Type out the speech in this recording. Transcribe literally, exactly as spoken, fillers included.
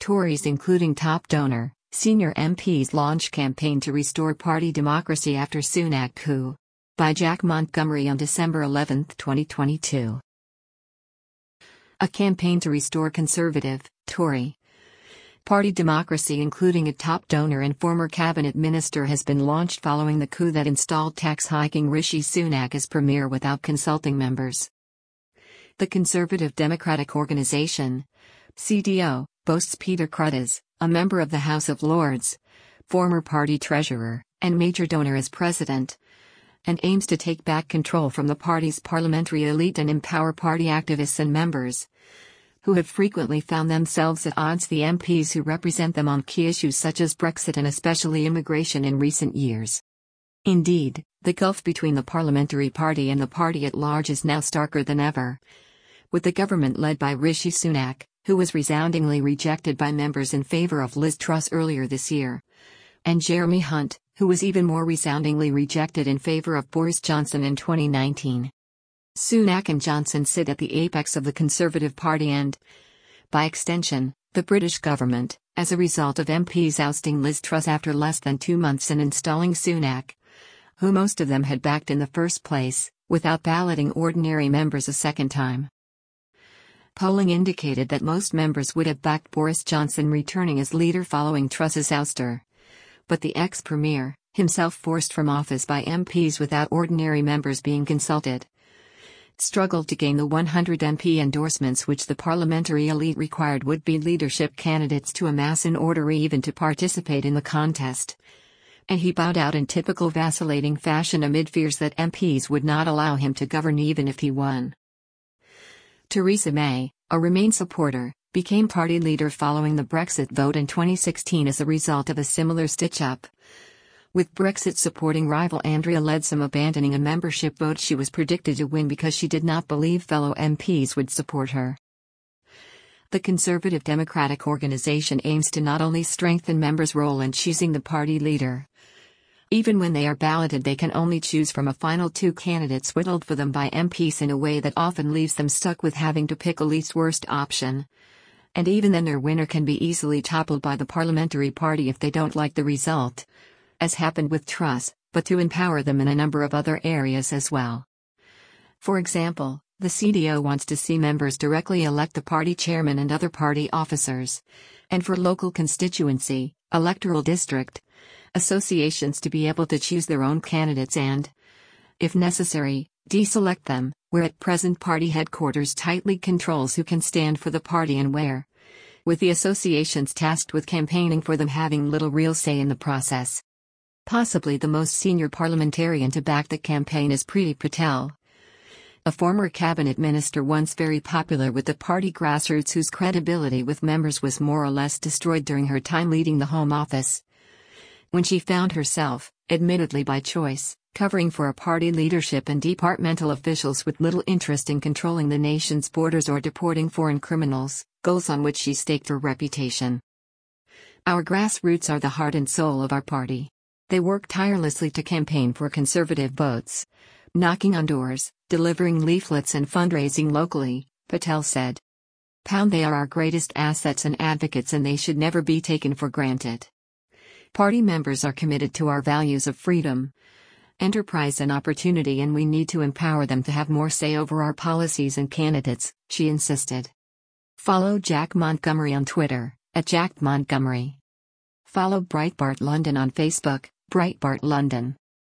Tories including top donor, senior M Ps launch campaign to restore party democracy after Sunak coup. By Jack Montgomery on December eleventh, twenty twenty-two. A campaign to restore Conservative, Tory party democracy including a top donor and former cabinet minister has been launched following the coup that installed tax-hiking Rishi Sunak as premier without consulting members. The Conservative Democratic Organization, C D O, boasts Peter Cruddas, a member of the House of Lords, former party treasurer, and major donor as president, and aims to take back control from the party's parliamentary elite and empower party activists and members, who have frequently found themselves at odds with the M Ps who represent them on key issues such as Brexit and especially immigration in recent years. Indeed, the gulf between the parliamentary party and the party at large is now starker than ever, with the government led by Rishi Sunak, who was resoundingly rejected by members in favour of Liz Truss earlier this year, and Jeremy Hunt, who was even more resoundingly rejected in favour of Boris Johnson in twenty nineteen. Sunak and Johnson sit at the apex of the Conservative Party and, by extension, the British government, as a result of M Ps ousting Liz Truss after less than two months and installing Sunak, who most of them had backed in the first place, without balloting ordinary members a second time. Polling indicated that most members would have backed Boris Johnson returning as leader following Truss's ouster. But the ex-premier, himself forced from office by M Ps without ordinary members being consulted, struggled to gain the one hundred M P endorsements which the parliamentary elite required would-be leadership candidates to amass in order even to participate in the contest. And he bowed out in typical vacillating fashion amid fears that M Ps would not allow him to govern even if he won. Theresa May, a Remain supporter, became party leader following the Brexit vote in twenty sixteen as a result of a similar stitch-up, with Brexit-supporting rival Andrea Leadsom abandoning a membership vote she was predicted to win because she did not believe fellow M Ps would support her. The Conservative Democratic Organization aims to not only strengthen members' role in choosing the party leader. Even when they are balloted, they can only choose from a final two candidates whittled for them by M Ps in a way that often leaves them stuck with having to pick a least worst option. And even then their winner can be easily toppled by the parliamentary party if they don't like the result, as happened with Truss, but to empower them in a number of other areas as well. For example, the C D O wants to see members directly elect the party chairman and other party officers, and for local constituency, electoral district, associations to be able to choose their own candidates and, if necessary, deselect them, where at present party headquarters tightly controls who can stand for the party and where, with the associations tasked with campaigning for them having little real say in the process. Possibly the most senior parliamentarian to back the campaign is Priti Patel, a former cabinet minister once very popular with the party grassroots whose credibility with members was more or less destroyed during her time leading the Home Office, when she found herself, admittedly by choice, covering for a party leadership and departmental officials with little interest in controlling the nation's borders or deporting foreign criminals, goals on which she staked her reputation. Our grassroots are the heart and soul of our party. They work tirelessly to campaign for Conservative votes, knocking on doors, delivering leaflets and fundraising locally, Patel said. Pound they are our greatest assets and advocates, and they should never be taken for granted. Party members are committed to our values of freedom, enterprise and opportunity, and we need to empower them to have more say over our policies and candidates, she insisted. Follow Jack Montgomery on Twitter, at Jack Montgomery. Follow Breitbart London on Facebook, Breitbart London.